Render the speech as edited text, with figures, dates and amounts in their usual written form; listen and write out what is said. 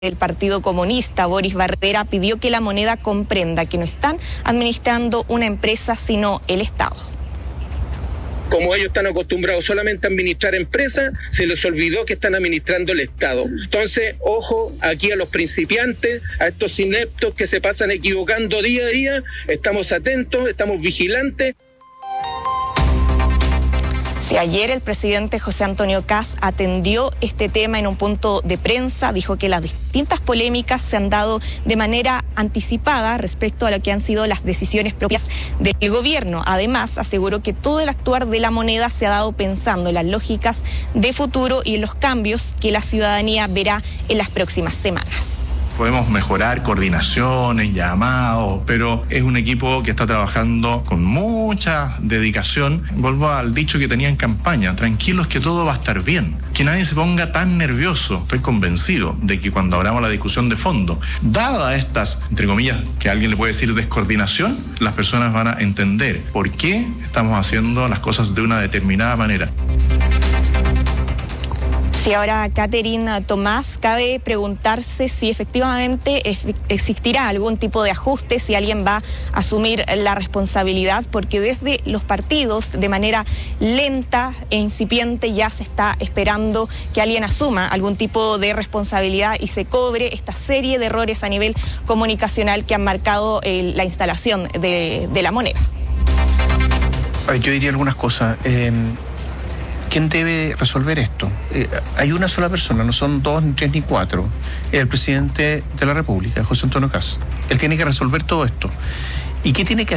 del Partido Comunista, Boris Barrera, pidió que la moneda comprenda que no están administrando una empresa, sino el Estado. Como ellos están acostumbrados solamente a administrar empresas, se les olvidó que están administrando el Estado. Entonces, ojo aquí a los principiantes, a estos ineptos que se pasan equivocando día a día. Estamos atentos, estamos vigilantes. Sí, ayer el presidente José Antonio Kast atendió este tema en un punto de prensa, dijo que las distintas polémicas se han dado de manera anticipada respecto a lo que han sido las decisiones propias del gobierno. Además, aseguró que todo el actuar de la moneda se ha dado pensando en las lógicas de futuro y en los cambios que la ciudadanía verá en las próximas semanas. Podemos mejorar coordinaciones, llamados, pero es un equipo que está trabajando con mucha dedicación. Vuelvo al dicho que tenía en campaña: tranquilos que todo va a estar bien. Que nadie se ponga tan nervioso. Estoy convencido de que cuando abramos la discusión de fondo, dada estas, entre comillas, que alguien le puede decir descoordinación, las personas van a entender por qué estamos haciendo las cosas de una determinada manera. Sí, ahora, Catherine Tomás, cabe preguntarse si efectivamente existirá algún tipo de ajuste, si alguien va a asumir la responsabilidad, porque desde los partidos, de manera lenta e incipiente, ya se está esperando que alguien asuma algún tipo de responsabilidad y se cobre esta serie de errores a nivel comunicacional que han marcado la instalación de la moneda. Yo diría algunas cosas. ¿Quién debe resolver esto? Hay una sola persona, no son dos, ni tres, ni cuatro. El presidente de la República, José Antonio Kast. Él tiene que resolver todo esto. ¿Y qué tiene que